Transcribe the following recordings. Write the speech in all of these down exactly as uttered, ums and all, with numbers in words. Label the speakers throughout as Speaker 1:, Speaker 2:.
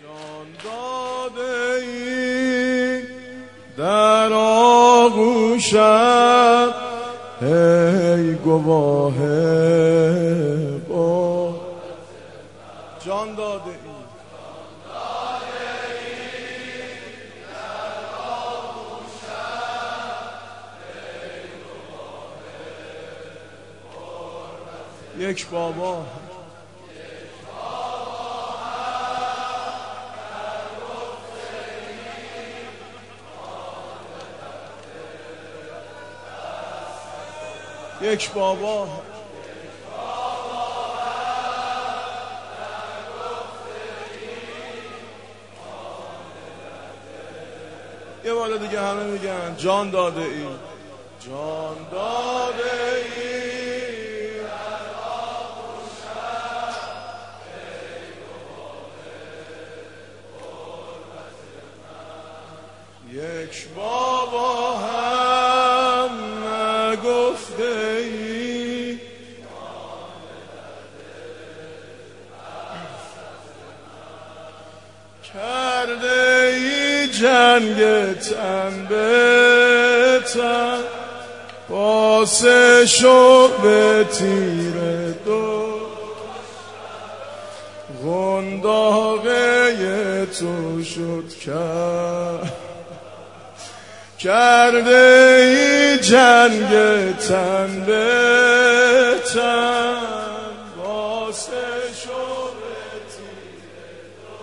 Speaker 1: جان داده ای در آغوشم ای گواه با جان داده ای یک بابا یک بابا یه بار دیگه همه میگن جان داده ای جان داده ای یک بابا هم نگفته ای کرده ای جنگ تن به تن پاسه شو به تیر دو غنداغه تو شد کرد کرده ای جنگ تن به تن واسه شو به تیر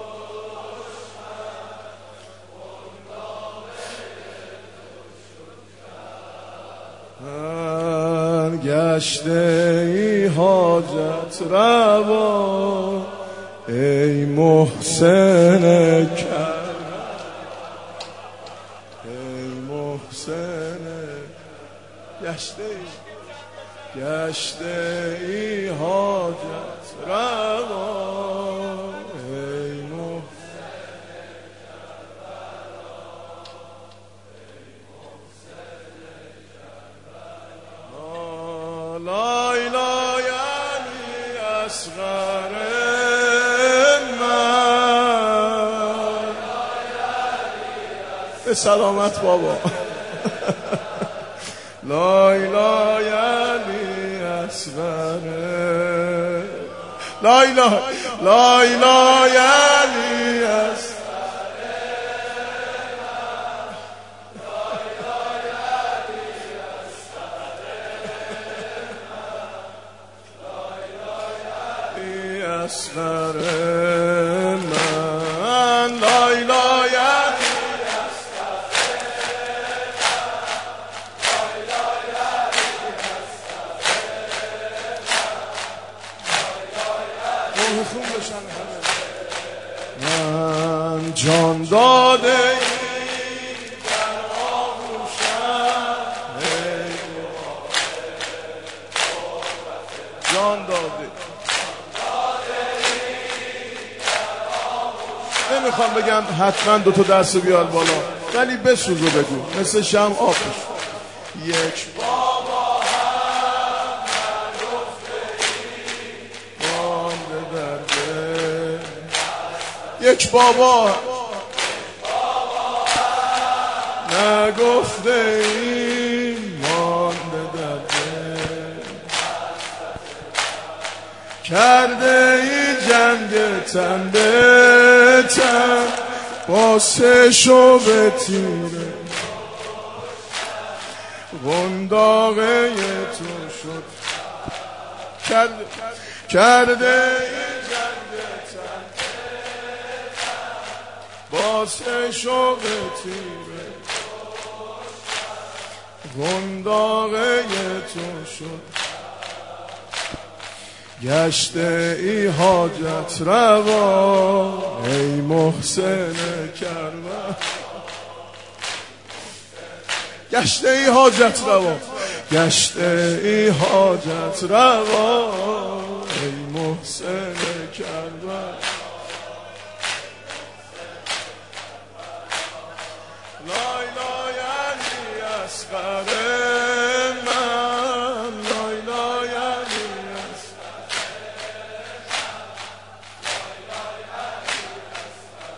Speaker 1: دشمن گشته ای حاجت روا ای محسن کرم گشته ای گشته ای حاجت روا ای محسن کربلا لا اله یعنی اصغر من به سلامت بابا لا اله یعنی اصغر لا اله لا اله یعنی اصغر اصغر من لا اله یعنی من جان داده ای در آغوشم جان داده نمیخوام بگم حتما دو تا دست بیار بالا ولی بسوزو بگو مثل شم آب بشو یک بابا هم نگفته ای مانده درده یک بابا نگفته ای مانده درده کرده ای جنگ تن به تن واسه شو به تیره غنداغه تو شد کرده کرده ای جنگ تن واسه شو به تیره غنداغه تو شد گشته ای حاجت روا ای محسن کربلا گشته ای حاجت روا گشته ای حاجت روا ای محسن کربلا لا اله یعنی اصغر من لا اله یعنی اصغر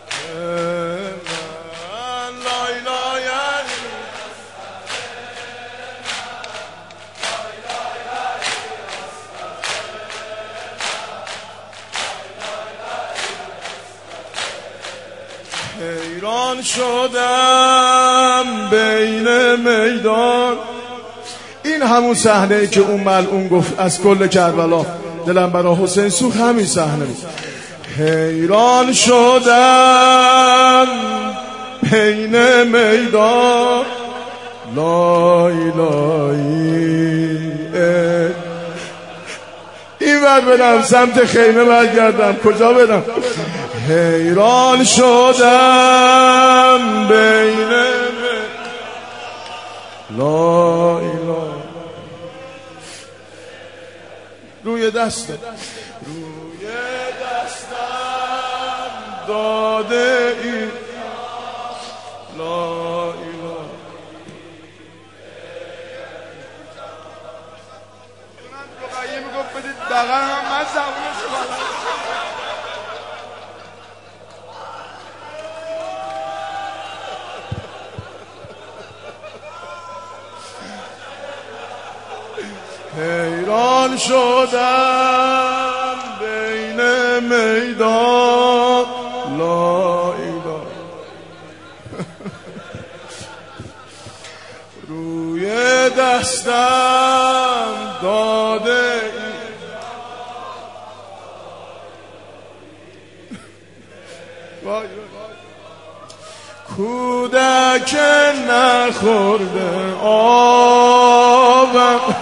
Speaker 1: حیران شدم بین میدان. این همون صحنه ای که اون ملعون گفت از کل کربلا دلم برا حسین سوخت، همین صحنه بود. حیران شدم بین میدان لای لای. این ور بدم سمت خیمه برگردم، کجا بدم؟ حیران شدم بین لای لای. روی دستم روی دستم داده ای لا اله. من رقیه میگفت بدید بغل هم من زبونش کنم. حیران شدم بین میدان لا اله. روی دستم داده ای کودک نخورده آبم.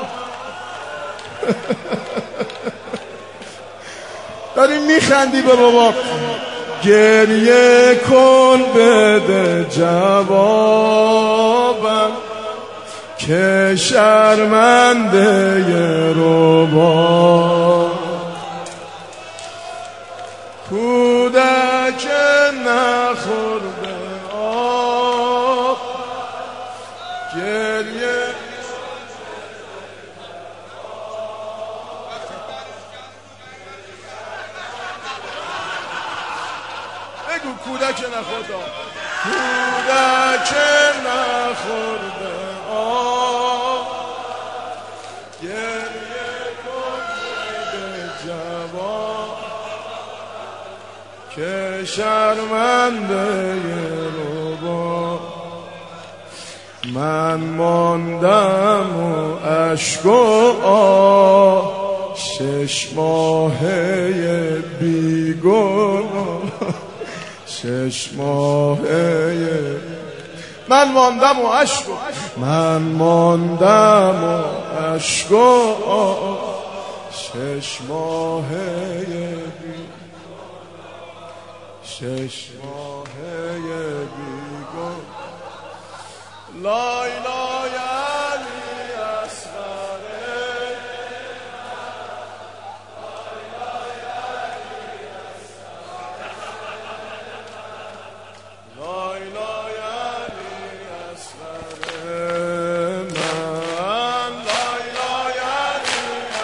Speaker 1: داری میخندی به بابا. گریه کن بده جوابم که شرمنده ربا. کودک نخورده آب گریه. بگو کودک نخورده کودک نخورده آب گریه کن به جواب که شرمنده ربا. من ماندم و اشک و آه شش ماهه بیگناه. شش ماهه من ماندم و اشک من ماندم و اشک و شش ماهه بی شش ماهه بیگون لای لای علی اصغره لای لای علی اصغره من لای لای علی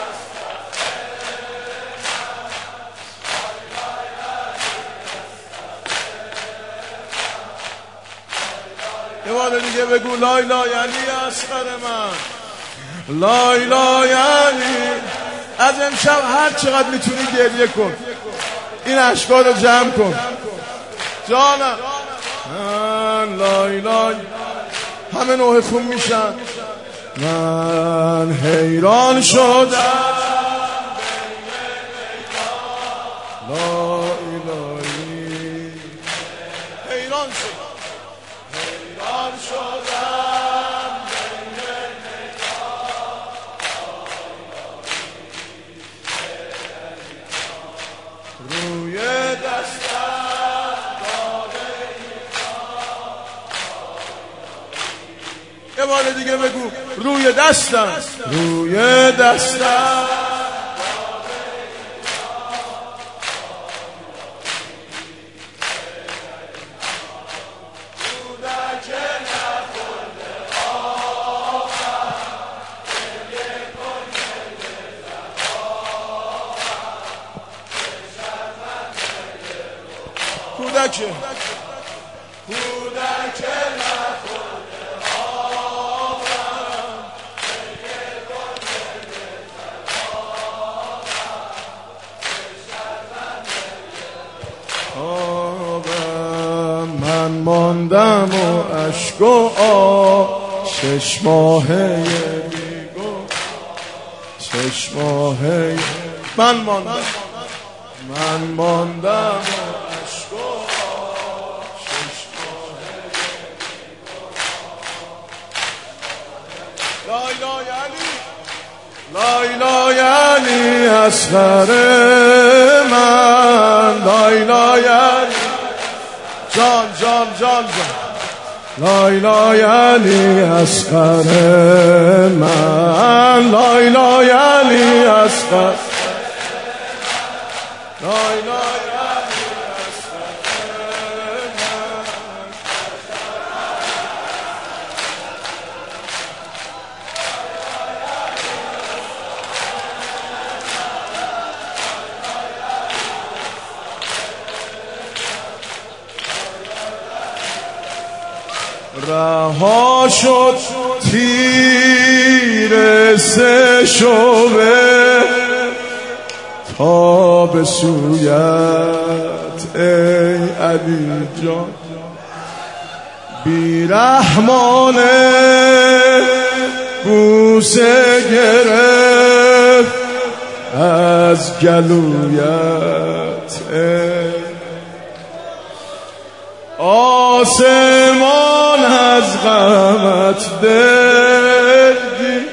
Speaker 1: اصغره. یه بار دیگه بگو لای لای علی اصغر من لای لای علی. از امشب هر چقدر میتونی گریه کن، این اشکا رو جمع کن جانم. من لای لای همه نوع خون میشن. من حیران شدم لای لای حیران شدم حیران شدم روی دستم داده یه بار دیگه بگو روی دستم روی دستم کودکه کودکه نخورده آبم گریه کن بده آبم ماندم و اشک و آه شش ماهه میگو شش ماهه من ماندم من ماندم و اشک و آه شش ماهه لایلا یعنی لایلا یعنی اصغر من لایلا یعنی جان جان جان جان لایلا یعنی اصغر من لایلا یعنی اصغر لایلا یعنی رها شد تیر سه شعبه تا به سویت ای علی جان بیرحمانه بوسه گرفت از گلویت ای آسمان از غمت دلگی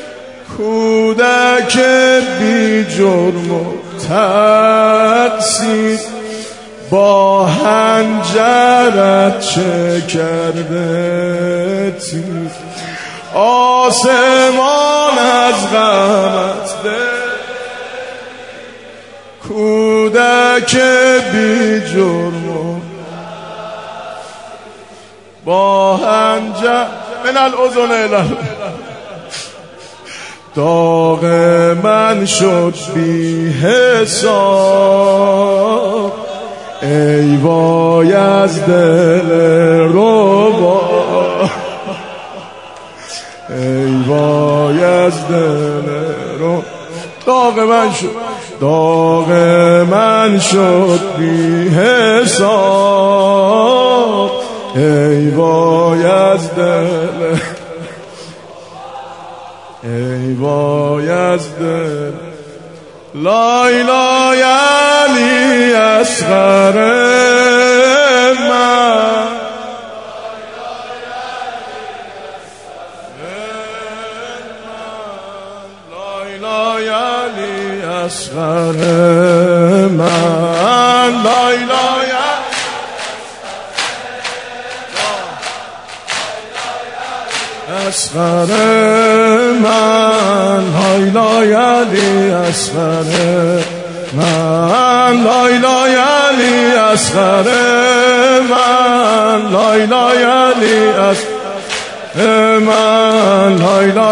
Speaker 1: کودک بی جرم و تقصیر با حنجرت چه کرده تیر آسمان از غمت دلگی کودک بی جرم و با هنجر من الاذن اله داغ من شد بی حساب ای وای از دل ربا ای وای از دل ربا داغ من شد داغ من شد بی حساب ای وای از دل ای وای از دل لایلا یعنی اصغر من لایلا یعنی اصغر من لایلا اصغر من لایلا یعنی اصغر من لایلا یعنی اصغر من لایلا یعنی اصغر من لایلا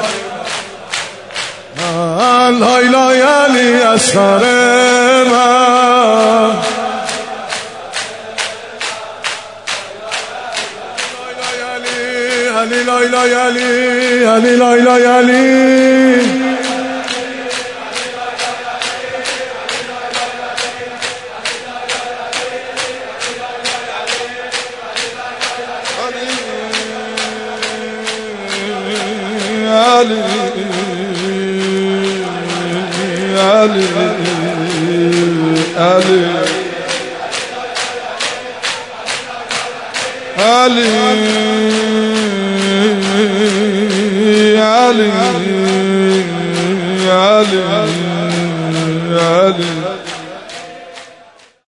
Speaker 1: من لایلا یعنی اصغر من علی لایلا یعنی علی لایلا یعنی علی علی علی علی Ali, Ali, Ali.